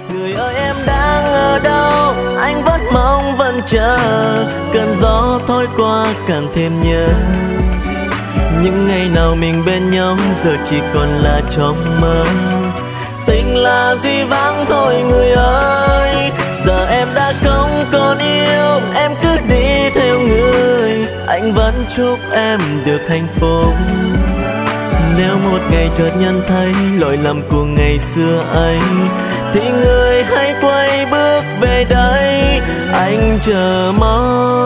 Người ơi em đang ở đâu, anh vẫn mong vẫn chờ, cơn gió thổi qua càng thêm nhớ. Những ngày nào mình bên nhau giờ chỉ còn là trong mơ. Tình là gì vắng thôi người ơi, giờ em đã không còn yêu, em cứ đi theo người. Anh vẫn chúc em được hạnh phúc. Nếu một ngày chợt nhận thấy lỗi lầm của ngày xưa ấy, thì người hãy quay bước về đây, anh chờ mong.